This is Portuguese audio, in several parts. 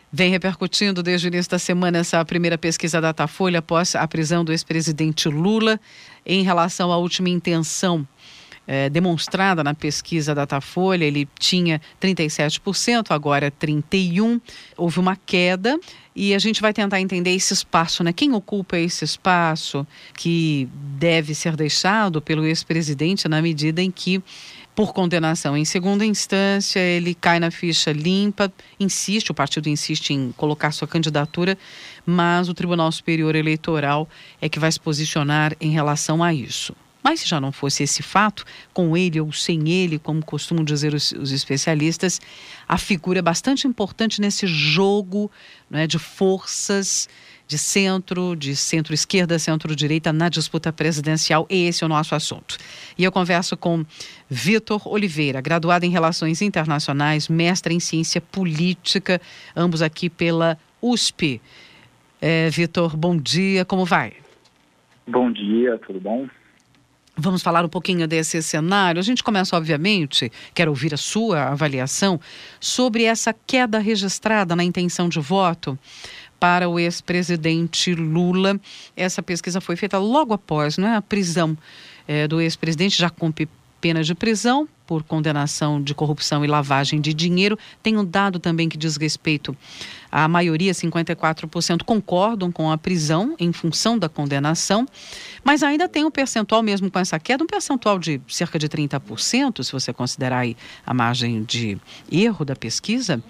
Vem repercutindo desde o início da semana essa primeira pesquisa Datafolha após a prisão do ex-presidente Lula. Em relação à última intenção demonstrada na pesquisa Datafolha, ele tinha 37%, agora 31%. Houve uma queda e a gente vai tentar entender esse espaço, né? Quem ocupa esse espaço que deve ser deixado pelo ex-presidente na medida em que, por condenação em segunda instância, ele cai na ficha limpa, o partido insiste em colocar sua candidatura, mas o Tribunal Superior Eleitoral é que vai se posicionar em relação a isso. Mas se já não fosse esse fato, com ele ou sem ele, como costumam dizer os especialistas, a figura é bastante importante nesse jogo, né, de forças de centro-esquerda, centro-direita na disputa presidencial. Esse é o nosso assunto. E eu converso com Vitor Oliveira, graduado em Relações Internacionais, mestre em Ciência Política, ambos aqui pela USP. Vitor, bom dia, como vai? Bom dia, tudo bom? Vamos falar um pouquinho desse cenário. A gente começa, obviamente, quero ouvir a sua avaliação sobre essa queda registrada na intenção de voto para o ex-presidente Lula. Essa pesquisa foi feita logo após, a prisão do ex-presidente, já com pena de prisão por condenação de corrupção e lavagem de dinheiro. Tem um dado também que diz respeito à maioria, 54%, concordam com a prisão em função da condenação, mas ainda tem um percentual, mesmo com essa queda, um percentual de cerca de 30%, se você considerar aí a margem de erro da pesquisa,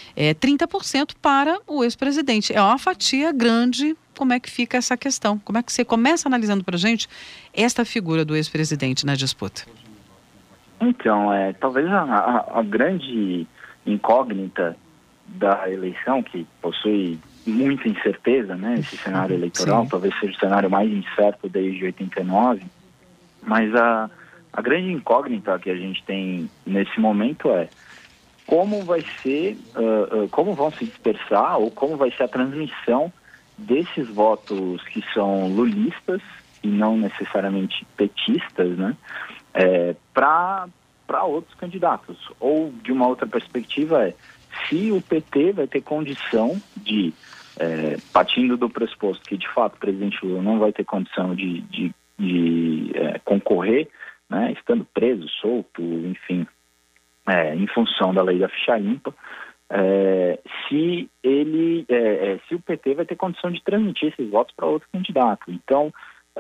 30% para o ex-presidente. É uma fatia grande. Como é que fica essa questão? Como é que você começa analisando para a gente esta figura do ex-presidente na disputa? Então, talvez a grande incógnita da eleição, que possui muita incerteza, né, esse cenário eleitoral, talvez seja o cenário mais incerto desde 89, mas a grande incógnita que a gente tem nesse momento é como vai ser, como vão se dispersar ou como vai ser a transmissão desses votos que são lulistas e não necessariamente petistas, né, para outros candidatos. Ou, de uma outra perspectiva, se o PT vai ter condição de, partindo do pressuposto que, de fato, o presidente Lula não vai ter condição de concorrer, né, estando preso, solto, enfim, em função da lei da ficha limpa, se o PT vai ter condição de transmitir esses votos para outro candidato. Então,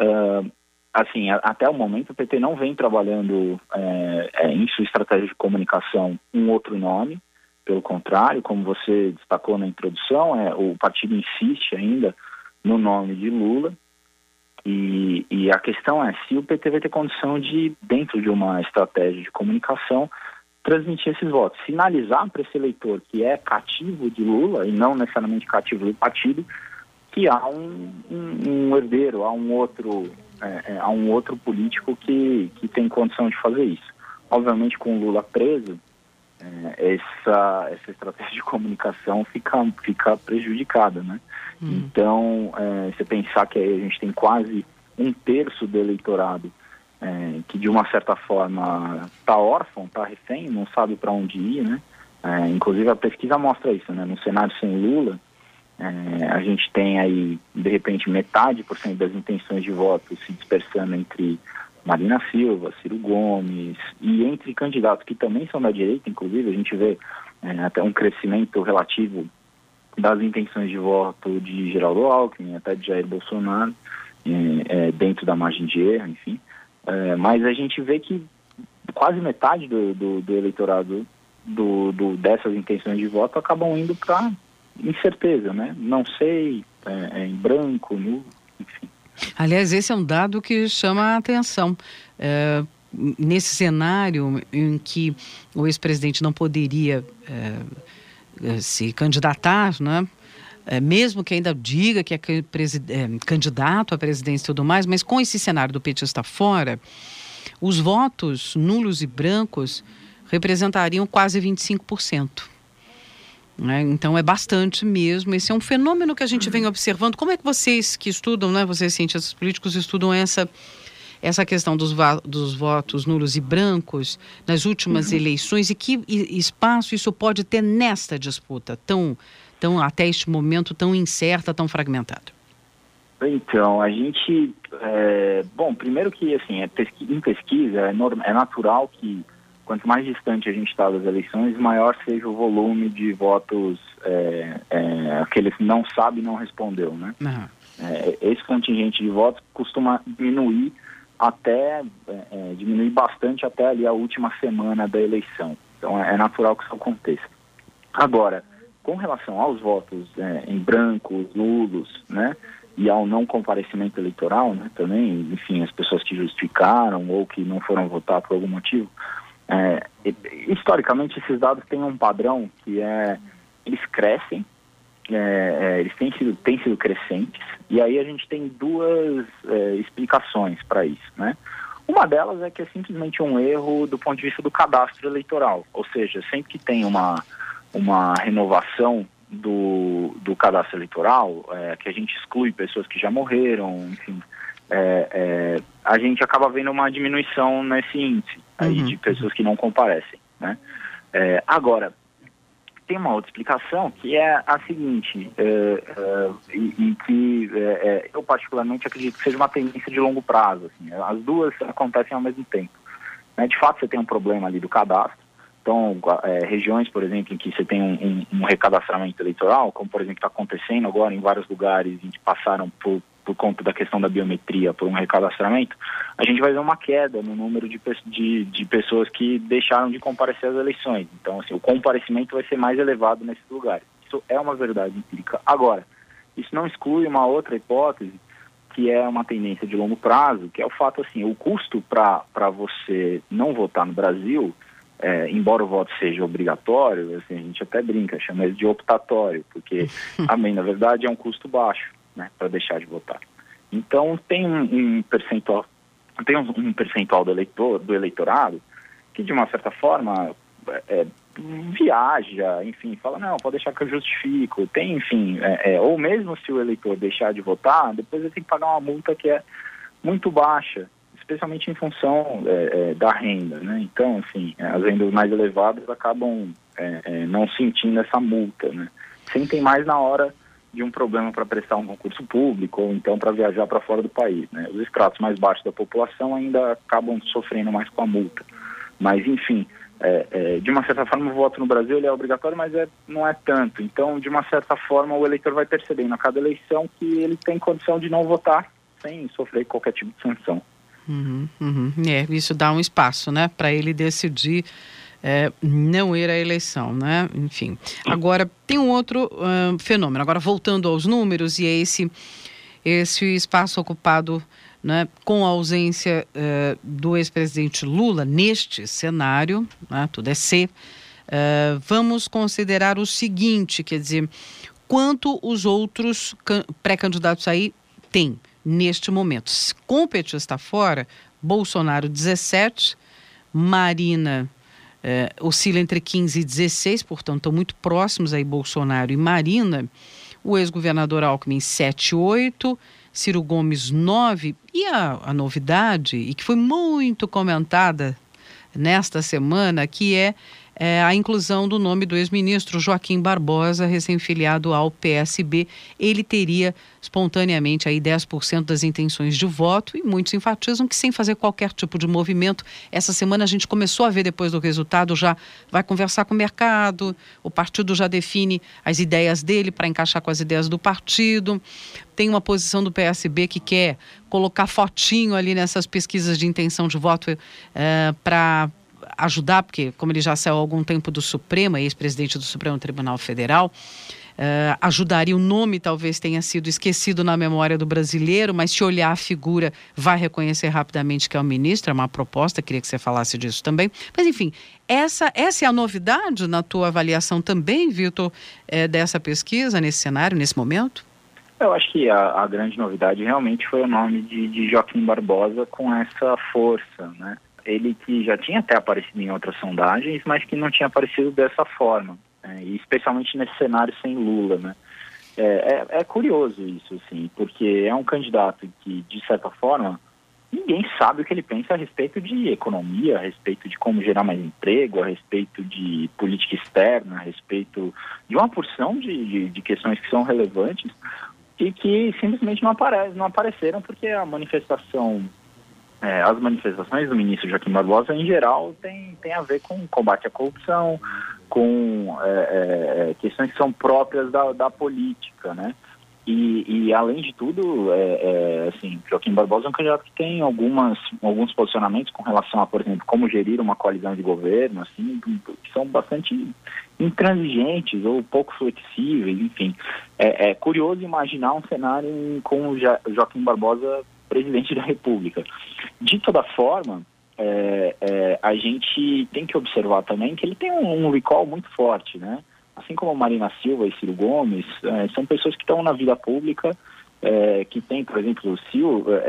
assim, até o momento o PT não vem trabalhando em sua estratégia de comunicação um outro nome. Pelo contrário, como você destacou na introdução, o partido insiste ainda no nome de Lula. E a questão é se o PT vai ter condição de, dentro de uma estratégia de comunicação, transmitir esses votos, sinalizar para esse eleitor que é cativo de Lula e não necessariamente cativo do partido, que há um herdeiro, há um outro político que tem condição de fazer isso. Obviamente, com o Lula preso, essa estratégia de comunicação fica prejudicada, né? Então, você pensar que aí a gente tem quase um terço do eleitorado que, de uma certa forma, está órfão, está refém, não sabe para onde ir, né? Inclusive, a pesquisa mostra isso, né? No cenário sem Lula, a gente tem aí, de repente, metade por cento das intenções de voto se dispersando entre Marina Silva, Ciro Gomes e entre candidatos que também são da direita. Inclusive, a gente vê até um crescimento relativo das intenções de voto de Geraldo Alckmin, até de Jair Bolsonaro, dentro da margem de erro, enfim. Mas a gente vê que quase metade do eleitorado dessas intenções de voto acabam indo para incerteza, né? Não sei, em branco, nulo, enfim. Aliás, esse é um dado que chama a atenção. Nesse cenário em que o ex-presidente não poderia se candidatar, né? Mesmo que ainda diga que é candidato à presidência e tudo mais, mas com esse cenário do petista fora, os votos nulos e brancos representariam quase 25%. Né? Então é bastante mesmo. Esse é um fenômeno que a gente vem observando. Como é que vocês que estudam, né, vocês cientistas políticos, estudam essa questão dos votos nulos e brancos nas últimas eleições e que espaço isso pode ter nesta disputa tão até este momento, tão incerta, tão fragmentada? Então, a gente... bom, primeiro que, assim, em pesquisa é natural que quanto mais distante a gente está das eleições, maior seja o volume de votos aqueles que não sabe não respondeu, né? Uhum. Esse contingente de votos costuma diminuir diminuir bastante até ali a última semana da eleição. Então é natural que isso aconteça. Agora, com relação aos votos em brancos, nulos, né? E ao não comparecimento eleitoral, né? Também, enfim, as pessoas que justificaram ou que não foram votar por algum motivo, historicamente esses dados têm um padrão que eles crescem, eles têm sido crescentes, e aí a gente tem duas explicações para isso, né? Uma delas é que é simplesmente um erro do ponto de vista do cadastro eleitoral, ou seja, sempre que tem uma renovação do cadastro eleitoral, que a gente exclui pessoas que já morreram, enfim, a gente acaba vendo uma diminuição nesse índice aí de pessoas que não comparecem, né? Agora, tem uma outra explicação que é a seguinte, e que eu particularmente acredito que seja uma tendência de longo prazo, assim, as duas acontecem ao mesmo tempo, né? De fato, você tem um problema ali do cadastro. Então, regiões, por exemplo, em que você tem um recadastramento eleitoral, como, por exemplo, está acontecendo agora em vários lugares em que passaram por conta da questão da biometria por um recadastramento, a gente vai ver uma queda no número de pessoas que deixaram de comparecer às eleições. Então, assim, o comparecimento vai ser mais elevado nesses lugares. Isso é uma verdade empírica. Agora, isso não exclui uma outra hipótese, que é uma tendência de longo prazo, que é o fato, assim, o custo para você não votar no Brasil, embora o voto seja obrigatório, assim, a gente até brinca, chama ele de optatório, porque também, na verdade, é um custo baixo, né, para deixar de votar. Então, tem um percentual do eleitorado que, de uma certa forma, viaja, enfim, fala, não, pode deixar que eu justifico. Tem, enfim, ou mesmo se o eleitor deixar de votar, depois ele tem que pagar uma multa que é muito baixa, especialmente em função da renda, né? Então, enfim, as rendas mais elevadas acabam não sentindo essa multa, né? Sentem mais na hora de um problema para prestar um concurso público ou então para viajar para fora do país, né? Os estratos mais baixos da população ainda acabam sofrendo mais com a multa. Mas, enfim, de uma certa forma o voto no Brasil ele é obrigatório, mas não é tanto. Então, de uma certa forma, o eleitor vai percebendo a cada eleição que ele tem condição de não votar sem sofrer qualquer tipo de sanção. Isso dá um espaço, né, para ele decidir não ir à eleição, né? Enfim. Agora, tem um outro fenômeno. Agora, voltando aos números, e é esse espaço ocupado, né, com a ausência do ex-presidente Lula neste cenário, né, tudo é C. Vamos considerar o seguinte, quer dizer, quanto os outros pré-candidatos aí têm neste momento. Com o petista fora, Bolsonaro 17, Marina oscila entre 15 e 16, portanto estão muito próximos aí Bolsonaro e Marina. O ex-governador Alckmin 7, 8, Ciro Gomes 9, e a novidade, e que foi muito comentada nesta semana, que é a inclusão do nome do ex-ministro Joaquim Barbosa, recém-filiado ao PSB. Ele teria espontaneamente aí 10% das intenções de voto, e muitos enfatizam que sem fazer qualquer tipo de movimento. Essa semana a gente começou a ver, depois do resultado, já vai conversar com o mercado, o partido já define as ideias dele para encaixar com as ideias do partido. Tem uma posição do PSB que quer colocar fotinho ali nessas pesquisas de intenção de voto para ajudar, porque como ele já saiu há algum tempo do Supremo, ex-presidente do Supremo Tribunal Federal, ajudaria. O nome talvez tenha sido esquecido na memória do brasileiro, mas se olhar a figura vai reconhecer rapidamente que é o ministro. É uma proposta, queria que você falasse disso também. Mas enfim, essa é a novidade na tua avaliação também, Vitor, dessa pesquisa, nesse cenário, nesse momento? Eu acho que a grande novidade realmente foi o nome de Joaquim Barbosa com essa força, né? Ele que já tinha até aparecido em outras sondagens, mas que não tinha aparecido dessa forma, e especialmente nesse cenário sem Lula, né? É curioso isso, assim, porque é um candidato que, de certa forma, ninguém sabe o que ele pensa a respeito de economia, a respeito de como gerar mais emprego, a respeito de política externa, a respeito de uma porção de questões que são relevantes e que simplesmente não apareceram porque as manifestações do ministro Joaquim Barbosa, em geral, tem a ver com combate à corrupção, com questões que são próprias da política, né? E além de tudo, assim, Joaquim Barbosa é um candidato que tem alguns posicionamentos com relação a, por exemplo, como gerir uma coalizão de governo, assim, que são bastante intransigentes ou pouco flexíveis, enfim. É curioso imaginar um cenário com o Joaquim Barbosa presidente da República. De toda forma, a gente tem que observar também que ele tem um recall muito forte, né? Assim como Marina Silva e Ciro Gomes, são pessoas que estão na vida pública, que tem, por exemplo, se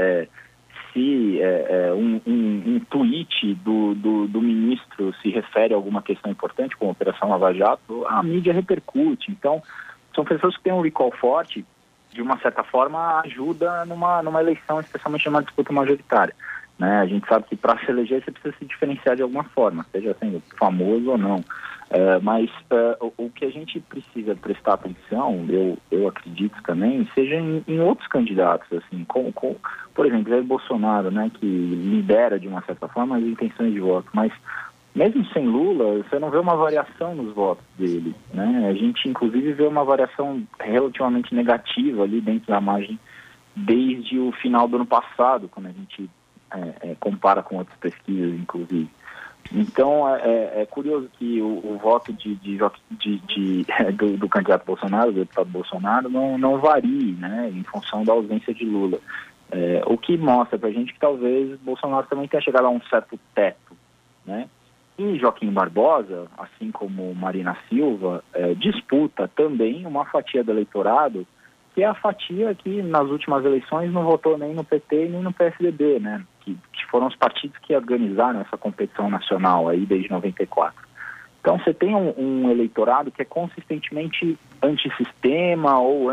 um tweet do ministro se refere a alguma questão importante, como a Operação Lava Jato, a mídia repercute. Então, são pessoas que têm um recall forte, de uma certa forma, ajuda numa eleição, especialmente numa disputa majoritária, né? A gente sabe que para se eleger você precisa se diferenciar de alguma forma, seja sendo famoso ou não. Mas o que a gente precisa prestar atenção, eu acredito também, seja em outros candidatos, assim, por exemplo, Jair Bolsonaro, né, que lidera de uma certa forma as intenções de voto, mas mesmo sem Lula, você não vê uma variação nos votos dele, né? A gente, inclusive, vê uma variação relativamente negativa ali dentro da margem desde o final do ano passado, quando a gente compara com outras pesquisas, inclusive. Então, é curioso que o voto do candidato Bolsonaro, do deputado Bolsonaro, não varie, né, em função da ausência de Lula. O que mostra para a gente que talvez Bolsonaro também tenha chegado a um certo teto, né? E Joaquim Barbosa, assim como Marina Silva, disputa também uma fatia do eleitorado, que é a fatia que nas últimas eleições não votou nem no PT nem no PSDB, né? Que foram os partidos que organizaram essa competição nacional aí desde 94. Então você tem um eleitorado que é consistentemente antissistema ou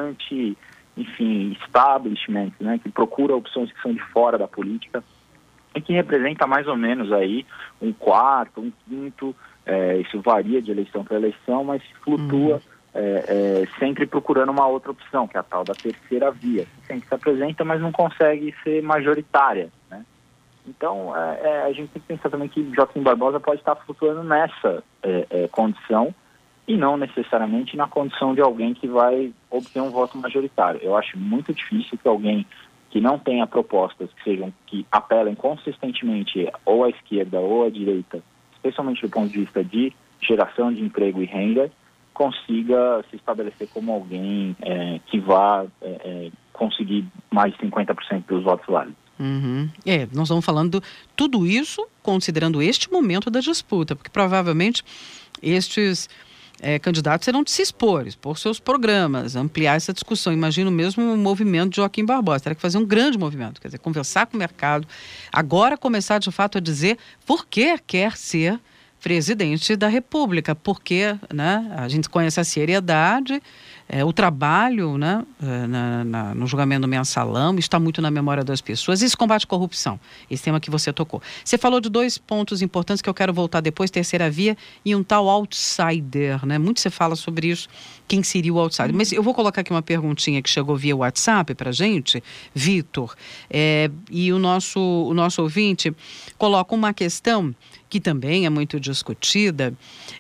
establishment, né? Que procura opções que são de fora da política e que representa mais ou menos aí um quarto, um quinto, isso varia de eleição para eleição, mas flutua sempre procurando uma outra opção, que é a tal da terceira via, que sempre se apresenta, mas não consegue ser majoritária, né? Então, a gente tem que pensar também que Joaquim Barbosa pode estar flutuando nessa condição e não necessariamente na condição de alguém que vai obter um voto majoritário. Eu acho muito difícil que alguém que não tenha propostas que apelem consistentemente ou à esquerda ou à direita, especialmente do ponto de vista de geração de emprego e renda, consiga se estabelecer como alguém que vá conseguir mais de 50% dos votos válidos. Uhum. Nós estamos falando tudo isso considerando este momento da disputa, porque provavelmente estes candidatos serão de se expor seus programas, ampliar essa discussão. Imagino mesmo o movimento de Joaquim Barbosa, terá que fazer um grande movimento, quer dizer, conversar com o mercado, agora começar de fato a dizer por que quer ser presidente da República, porque, né, a gente conhece a seriedade, o trabalho, né, no julgamento do mensalão, está muito na memória das pessoas. Esse combate à corrupção, esse tema que você tocou. Você falou de 2 pontos importantes que eu quero voltar depois, terceira via e um tal outsider, né? Muito se fala sobre isso, quem seria o outsider. Mas eu vou colocar aqui uma perguntinha que chegou via WhatsApp para a gente, Vitor, e o nosso ouvinte coloca uma questão que também é muito discutida,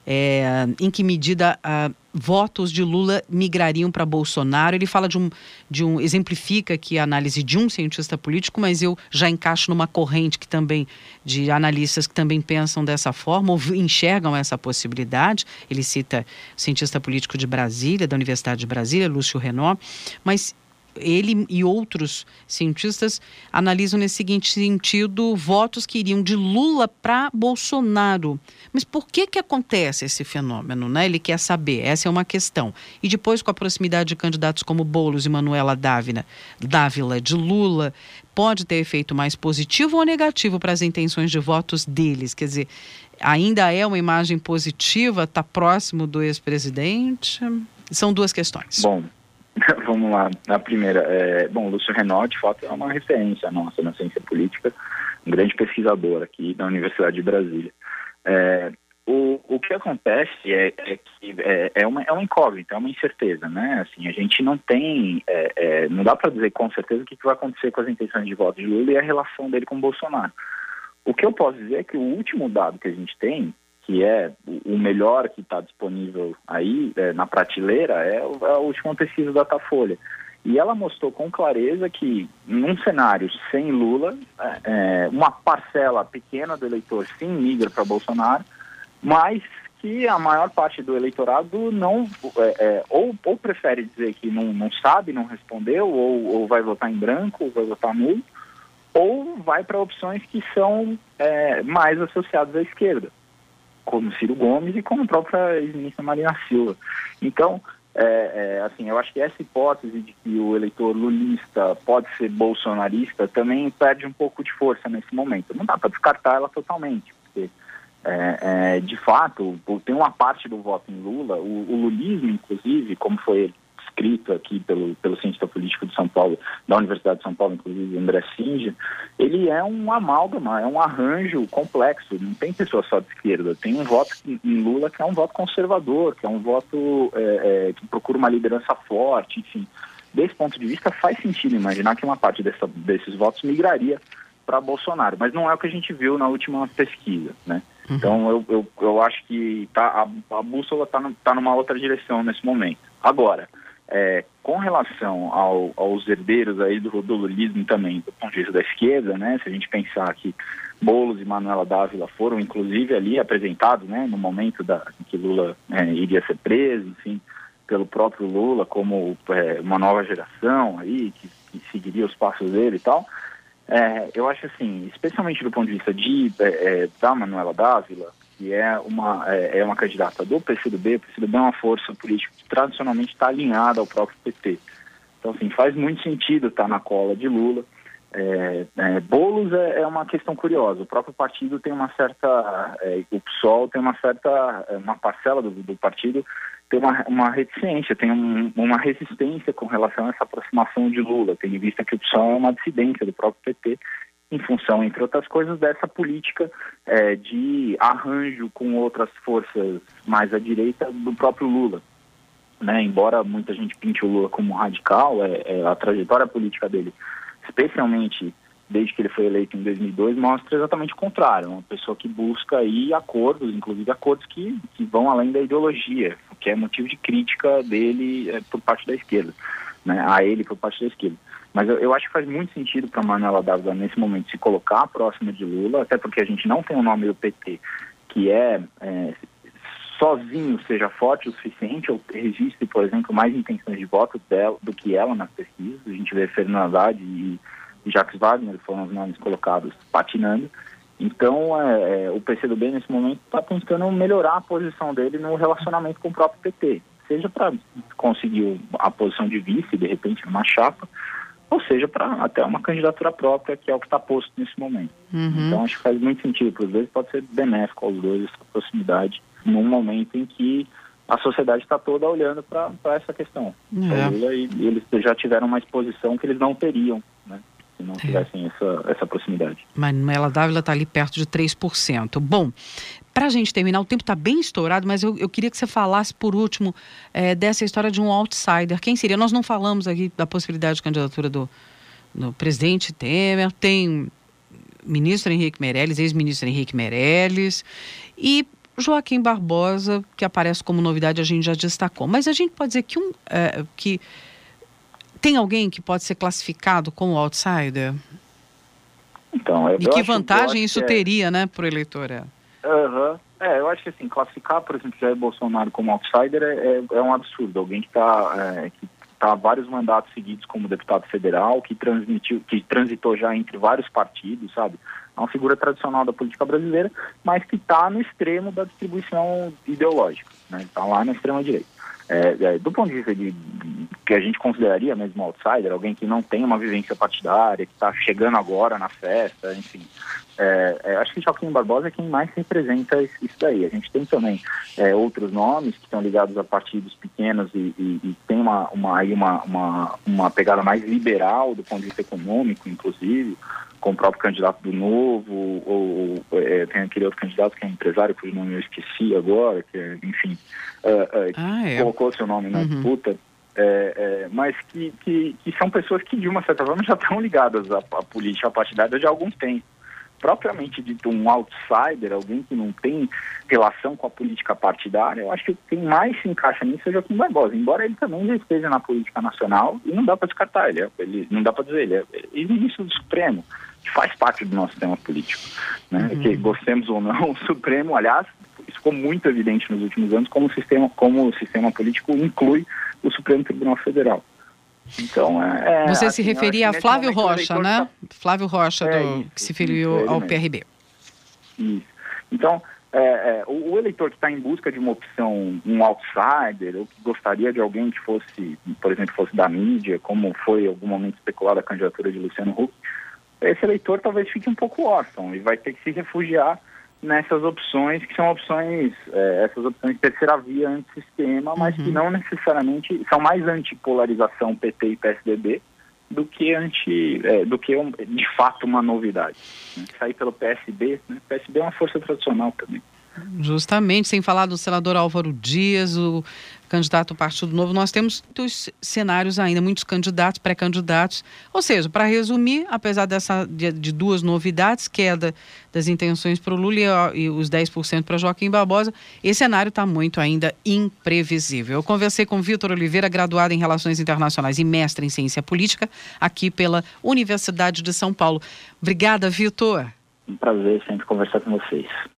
em que medida votos de Lula migrariam para Bolsonaro. Ele fala exemplifica aqui a análise de um cientista político, mas eu já encaixo numa corrente de analistas que também pensam dessa forma, ou enxergam essa possibilidade. Ele cita o cientista político de Brasília, da Universidade de Brasília, Lúcio Renaud, mas ele e outros cientistas analisam nesse seguinte sentido, votos que iriam de Lula para Bolsonaro. Mas por que acontece esse fenômeno, né? Ele quer saber, essa é uma questão. E depois, com a proximidade de candidatos como Boulos e Manuela Dávila de Lula, pode ter efeito mais positivo ou negativo para as intenções de votos deles? Quer dizer, ainda é uma imagem positiva, está próximo do ex-presidente? São 2 questões. Bom, Vamos lá. Na primeira, bom, Lúcio Renault, de fato, é uma referência nossa na ciência política, um grande pesquisador aqui da Universidade de Brasília. O que acontece que é uma incógnita, é uma incerteza, né? Assim, a gente não tem, não dá para dizer com certeza o que vai acontecer com as intenções de voto de Lula e a relação dele com o Bolsonaro. O que eu posso dizer é que o último dado que a gente tem, que é o melhor que está disponível aí na prateleira, é a última pesquisa da Datafolha. E ela mostrou com clareza que, num cenário sem Lula, uma parcela pequena do eleitor sim migra para Bolsonaro, mas que a maior parte do eleitorado não ou prefere dizer que não sabe, não respondeu, ou vai votar em branco, ou vai votar nulo, ou vai para opções que são mais associadas à esquerda, como Ciro Gomes e como a própria ex-ministra Marina Silva. Então, assim, eu acho que essa hipótese de que o eleitor lulista pode ser bolsonarista também perde um pouco de força nesse momento. Não dá para descartar ela totalmente, porque, de fato, tem uma parte do voto em Lula, o lulismo, inclusive, como foi escrito aqui pelo cientista político de São Paulo, da Universidade de São Paulo, inclusive, André Singer, ele é um amálgama, é um arranjo complexo, não tem pessoa só de esquerda, tem um voto em Lula que é um voto conservador, que é um voto que procura uma liderança forte, enfim. Desse ponto de vista, faz sentido imaginar que uma parte desses votos migraria para Bolsonaro, mas não é o que a gente viu na última pesquisa, né? Então, eu acho que a bússola está numa outra direção nesse momento. Agora, com relação aos herdeiros aí do lulismo também, do ponto de vista da esquerda, né, se a gente pensar que Boulos e Manuela Dávila foram, inclusive, ali apresentados, né, no momento em que Lula iria ser preso, enfim, pelo próprio Lula, como uma nova geração aí, que seguiria os passos dele e tal, eu acho assim, especialmente do ponto de vista da Manuela Dávila, que é uma candidata do PCdoB. O PCdoB é uma força política que tradicionalmente está alinhada ao próprio PT. Então, assim, faz muito sentido estar na cola de Lula. Boulos é uma questão curiosa. O próprio partido tem uma certa... o PSOL tem uma parcela do partido tem uma reticência, tem uma resistência com relação a essa aproximação de Lula, tendo em vista que o PSOL é uma dissidência do próprio PT, em função, entre outras coisas, dessa política de arranjo com outras forças mais à direita do próprio Lula. Né? Embora muita gente pinte o Lula como radical, a trajetória política dele, especialmente desde que ele foi eleito em 2002, mostra exatamente o contrário. Uma pessoa que busca aí acordos, inclusive acordos que vão além da ideologia, o que é motivo de crítica dele por parte da esquerda, né? A ele por parte da esquerda. Mas eu acho que faz muito sentido para a Manuela Dávila, nesse momento, se colocar próxima de Lula, até porque a gente não tem o nome do PT que sozinho seja forte o suficiente, ou registre, por exemplo, mais intenções de voto dela do que ela nas pesquisas. A gente vê Fernando Haddad e Jacques Wagner, foram os nomes colocados patinando. Então, o PCdoB, nesse momento, está tentando melhorar a posição dele no relacionamento com o próprio PT, seja para conseguir a posição de vice, de repente, numa chapa, ou seja, para até uma candidatura própria, que é o que está posto nesse momento. Então, acho que faz muito sentido para os dois, pode ser benéfico aos dois essa proximidade, num momento em que a sociedade está toda olhando para essa questão. Lula, e eles já tiveram uma exposição que eles não teriam, né, se não tivessem essa proximidade. Manuela Dávila está ali perto de 3%. Bom, para a gente terminar, o tempo está bem estourado, mas eu queria que você falasse, por último, dessa história de um outsider. Quem seria? Nós não falamos aqui da possibilidade de candidatura do presidente Temer, tem ministro Henrique Meirelles, ex-ministro Henrique Meirelles, e Joaquim Barbosa, que aparece como novidade, a gente já destacou. Mas a gente pode dizer que tem alguém que pode ser classificado como outsider? Então, e que vantagem isso teria, né, para o eleitor? Eu acho que assim, classificar, por exemplo, Jair Bolsonaro como outsider é um absurdo. Alguém que está há vários mandatos seguidos como deputado federal, que transitou já entre vários partidos, sabe? É uma figura tradicional da política brasileira, mas que está no extremo da distribuição ideológica, né? Está lá na extrema-direita. Do ponto de vista de que a gente consideraria mesmo outsider, alguém que não tem uma vivência partidária, que está chegando agora na festa, enfim. Acho que Joaquim Barbosa é quem mais representa isso daí. A gente tem também outros nomes que estão ligados a partidos pequenos e tem uma pegada mais liberal do ponto de vista econômico, inclusive, com o próprio candidato do Novo, ou tem aquele outro candidato que é empresário, cujo nome eu esqueci agora, que enfim, colocou seu nome na disputa. Mas que são pessoas que, de uma certa forma, já estão ligadas à política partidária já há algum tempo. Propriamente dito, um outsider, alguém que não tem relação com a política partidária, eu acho que quem mais se encaixa nisso é o Joaquim Barbosa, embora ele também já esteja na política nacional, e não dá para descartar, não dá para dizer, ele é ministro do Supremo, que faz parte do nosso sistema político, né? Que gostemos ou não, o Supremo, aliás, isso ficou muito evidente nos últimos anos, como o sistema político inclui o Supremo Tribunal Federal. Então, você assim, se referia a Flávio Rocha, né? Flávio Rocha, que se filiou ao PRB. Isso. Então, o eleitor que está em busca de uma opção, um outsider, ou que gostaria de alguém que fosse, por exemplo, fosse da mídia, como foi em algum momento especulada a candidatura de Luciano Huck, esse eleitor talvez fique um pouco órfão e vai ter que se refugiar nessas opções que são essas opções de terceira via antissistema, mas que não necessariamente são mais antipolarização PT e PSDB do que de fato uma novidade. Né? Sair pelo PSB, né? O PSB é uma força tradicional também. Justamente, sem falar do senador Álvaro Dias, o candidato do Partido Novo, nós temos muitos cenários ainda, muitos candidatos, pré-candidatos. Ou seja, para resumir, apesar de duas novidades, queda das intenções para o Lula e os 10% para Joaquim Barbosa, esse cenário está muito ainda imprevisível. Eu conversei com Vitor Oliveira, graduado em Relações Internacionais e mestre em Ciência Política, aqui pela Universidade de São Paulo. Obrigada, Vitor. Um prazer sempre conversar com vocês.